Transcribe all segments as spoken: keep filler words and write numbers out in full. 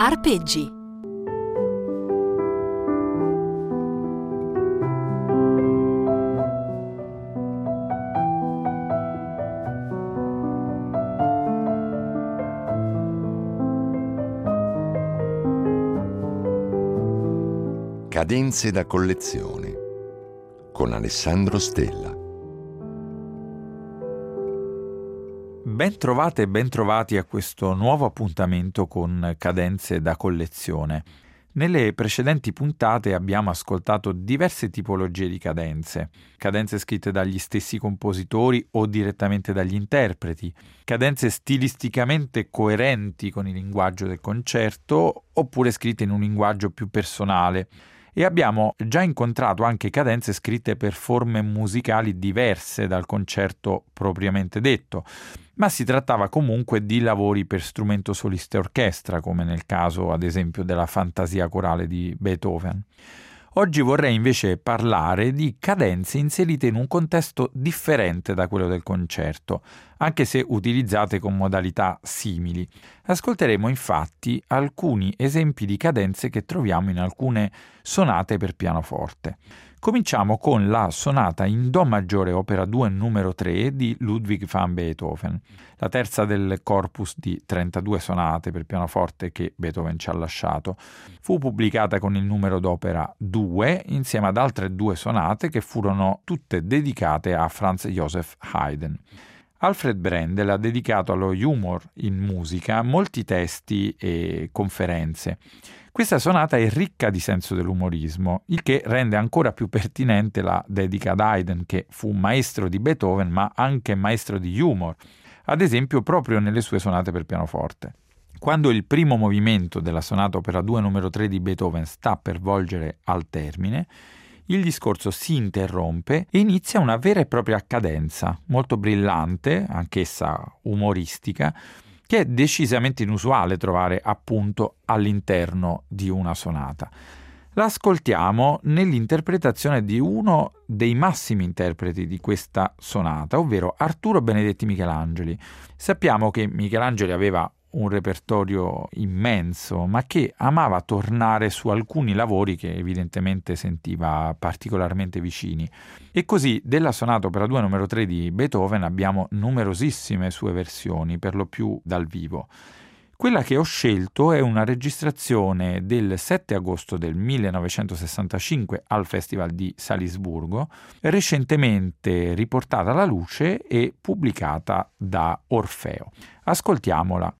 Arpeggi. Cadenze da collezione con Alessandro Stella. Ben trovate e ben trovati a questo nuovo appuntamento con Cadenze da collezione. Nelle precedenti puntate abbiamo ascoltato diverse tipologie di cadenze, cadenze scritte dagli stessi compositori o direttamente dagli interpreti, cadenze stilisticamente coerenti con il linguaggio del concerto oppure scritte in un linguaggio più personale. E abbiamo già incontrato anche cadenze scritte per forme musicali diverse dal concerto propriamente detto, ma si trattava comunque di lavori per strumento solista e orchestra, come nel caso ad esempio della Fantasia corale di Beethoven. Oggi vorrei invece parlare di cadenze inserite in un contesto differente da quello del concerto, anche se utilizzate con modalità simili. Ascolteremo infatti alcuni esempi di cadenze che troviamo in alcune sonate per pianoforte. Cominciamo con la sonata in Do maggiore opera due numero tre di Ludwig van Beethoven, la terza del corpus di trentadue sonate per pianoforte che Beethoven ci ha lasciato. Fu pubblicata con il numero d'opera due insieme ad altre due sonate che furono tutte dedicate a Franz Joseph Haydn. Alfred Brendel ha dedicato allo humor in musica molti testi e conferenze. Questa sonata è ricca di senso dell'umorismo, il che rende ancora più pertinente la dedica ad Haydn, che fu maestro di Beethoven ma anche maestro di humor, ad esempio proprio nelle sue sonate per pianoforte. Quando il primo movimento della sonata opera due numero tre di Beethoven sta per volgere al termine, il discorso si interrompe e inizia una vera e propria cadenza, molto brillante, anch'essa umoristica, che è decisamente inusuale trovare appunto all'interno di una sonata. La ascoltiamo nell'interpretazione di uno dei massimi interpreti di questa sonata, ovvero Arturo Benedetti Michelangeli. Sappiamo che Michelangeli aveva un repertorio immenso, ma che amava tornare su alcuni lavori che evidentemente sentiva particolarmente vicini. E così della sonata opera due numero tre di Beethoven abbiamo numerosissime sue versioni, per lo più dal vivo. Quella che ho scelto è una registrazione del sette agosto del millenovecentosessantacinque al Festival di Salisburgo, recentemente riportata alla luce e pubblicata da Orfeo. Ascoltiamola.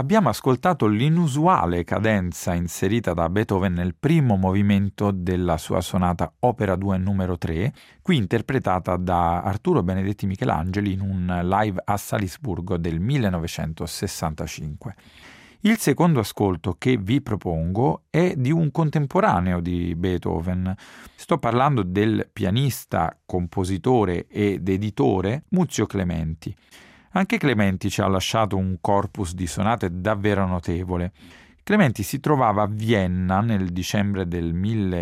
abbiamo ascoltato l'inusuale cadenza inserita da Beethoven nel primo movimento della sua sonata Opera due numero tre, qui interpretata da Arturo Benedetti Michelangeli in un live a Salisburgo del millenovecentosessantacinque. Il secondo ascolto che vi propongo è di un contemporaneo di Beethoven. Sto parlando del pianista, compositore ed editore Muzio Clementi. Anche Clementi ci ha lasciato un corpus di sonate davvero notevole. Clementi si trovava a Vienna nel dicembre del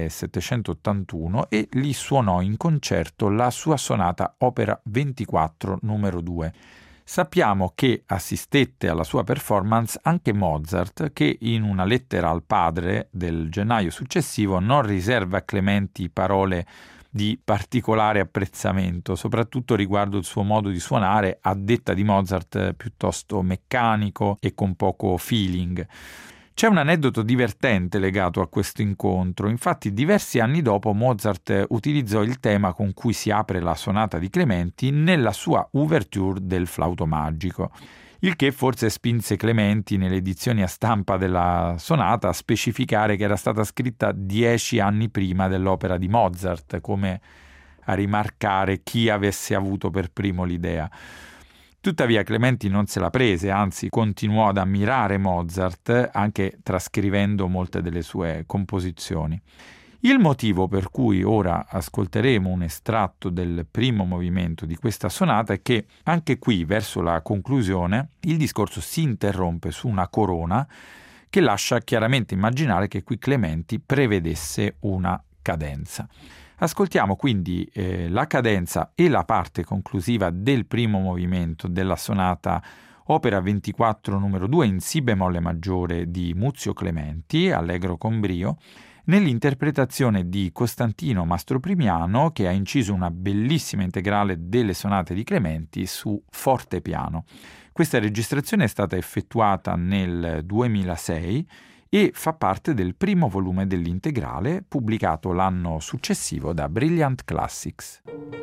millesettecentottantuno e lì suonò in concerto la sua sonata Opera ventiquattro numero due. Sappiamo che assistette alla sua performance anche Mozart, che in una lettera al padre del gennaio successivo non riserva a Clementi parole di particolare apprezzamento, soprattutto riguardo il suo modo di suonare, a detta di Mozart piuttosto meccanico e con poco feeling. C'è un aneddoto divertente legato a questo incontro. Infatti, diversi anni dopo, Mozart utilizzò il tema con cui si apre la sonata di Clementi nella sua ouverture del Flauto Magico, il che forse spinse Clementi nelle edizioni a stampa della sonata a specificare che era stata scritta dieci anni prima dell'opera di Mozart, come a rimarcare chi avesse avuto per primo l'idea. Tuttavia Clementi non se la prese, anzi continuò ad ammirare Mozart, anche trascrivendo molte delle sue composizioni. Il motivo per cui ora ascolteremo un estratto del primo movimento di questa sonata è che anche qui, verso la conclusione, il discorso si interrompe su una corona che lascia chiaramente immaginare che qui Clementi prevedesse una cadenza. Ascoltiamo quindi eh, la cadenza e la parte conclusiva del primo movimento della sonata Opera ventiquattro numero due in Si bemolle maggiore di Muzio Clementi, allegro con brio, nell'interpretazione di Costantino Mastroprimiano, che ha inciso una bellissima integrale delle sonate di Clementi su fortepiano. Questa registrazione è stata effettuata nel duemilasei e fa parte del primo volume dell'integrale, pubblicato l'anno successivo da Brilliant Classics.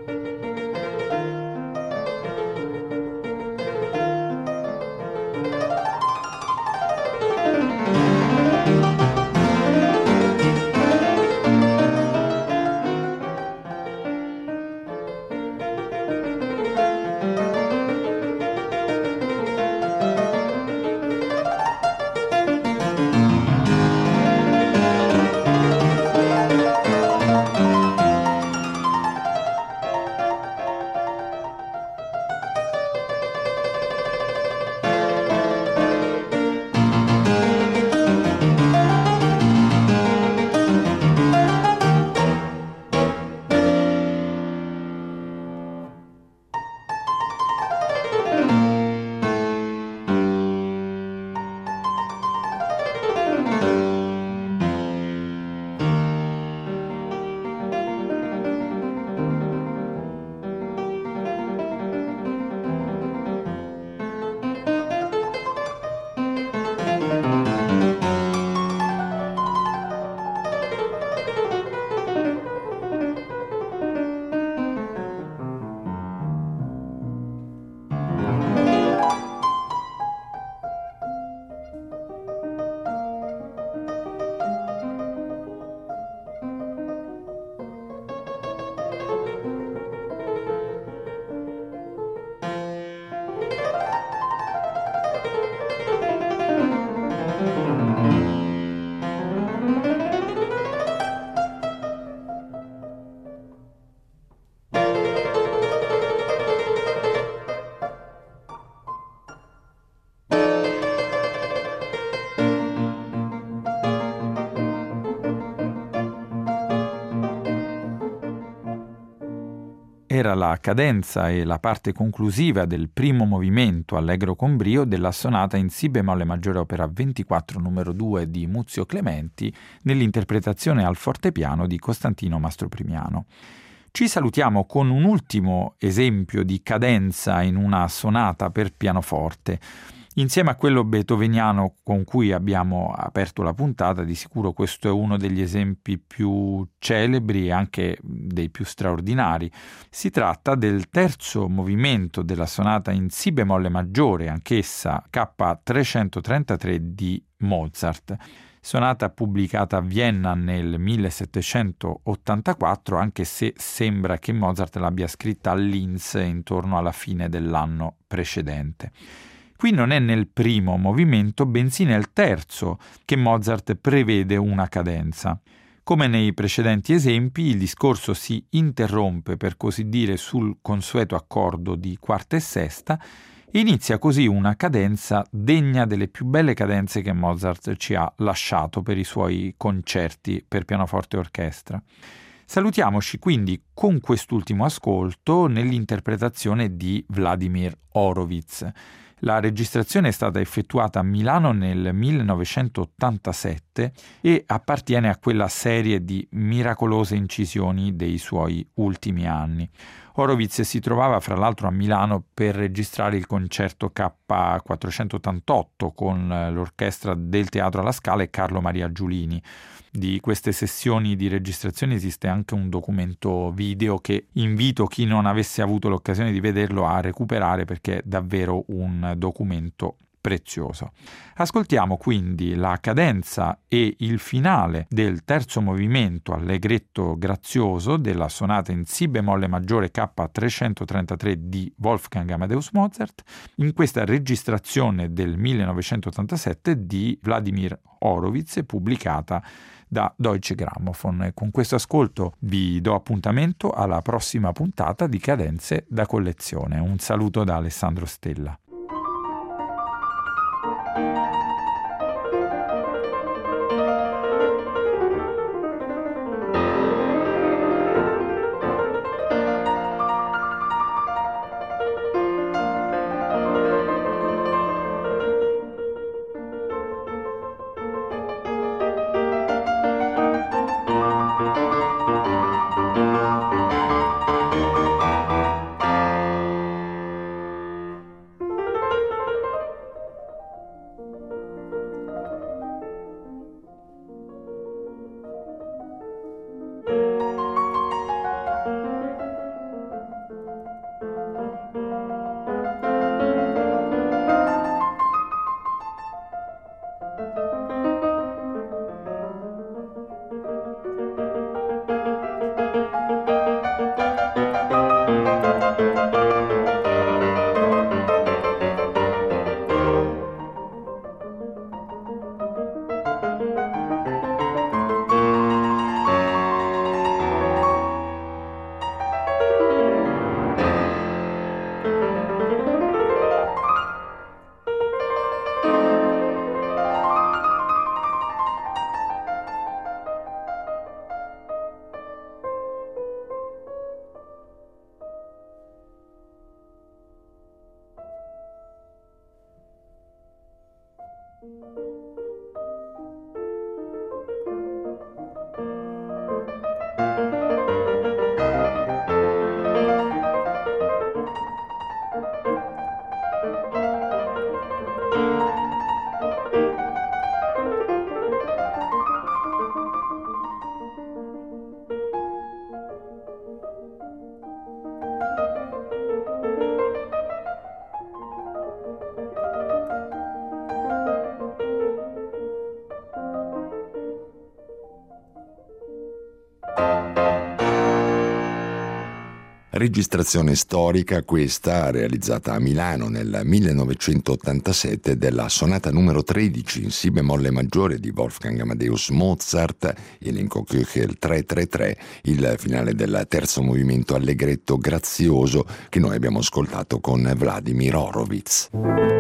Era la cadenza e la parte conclusiva del primo movimento allegro con brio della sonata in Si bemolle maggiore opera ventiquattro numero due di Muzio Clementi nell'interpretazione al fortepiano di Costantino Mastroprimiano. Ci salutiamo con un ultimo esempio di cadenza in una sonata per pianoforte. Insieme a quello beethoveniano con cui abbiamo aperto la puntata, di sicuro questo è uno degli esempi più celebri e anche dei più straordinari. Si tratta del terzo movimento della sonata in Si bemolle maggiore, anch'essa K trecentotrentatré di Mozart. Sonata pubblicata a Vienna nel millesettecentottantaquattro, anche se sembra che Mozart l'abbia scritta a Linz intorno alla fine dell'anno precedente. Qui non è nel primo movimento, bensì nel terzo, che Mozart prevede una cadenza. Come nei precedenti esempi, il discorso si interrompe, per così dire, sul consueto accordo di quarta e sesta e inizia così una cadenza degna delle più belle cadenze che Mozart ci ha lasciato per i suoi concerti per pianoforte e orchestra. Salutiamoci quindi con quest'ultimo ascolto nell'interpretazione di Vladimir Horowitz. La registrazione è stata effettuata a Milano nel millenovecentottantasette e appartiene a quella serie di miracolose incisioni dei suoi ultimi anni. Horowitz si trovava fra l'altro a Milano per registrare il concerto K quattrocentottantotto con l'orchestra del Teatro alla Scala e Carlo Maria Giulini. Di queste sessioni di registrazione esiste anche un documento video che invito chi non avesse avuto l'occasione di vederlo a recuperare, perché è davvero un documento prezioso. Ascoltiamo quindi la cadenza e il finale del terzo movimento allegretto grazioso della sonata in Si bemolle maggiore K trecentotrentatré di Wolfgang Amadeus Mozart in questa registrazione del millenovecentottantasette di Vladimir Horowitz, pubblicata da Deutsche Grammophon. Con questo ascolto vi do appuntamento alla prossima puntata di Cadenze da collezione. Un saluto da Alessandro Stella. Registrazione storica questa, realizzata a Milano nel millenovecentottantasette, della sonata numero tredici in Si bemolle maggiore di Wolfgang Amadeus Mozart, elenco Köchel trecentotrentatré, il finale del terzo movimento allegretto grazioso che noi abbiamo ascoltato con Vladimir Horowitz.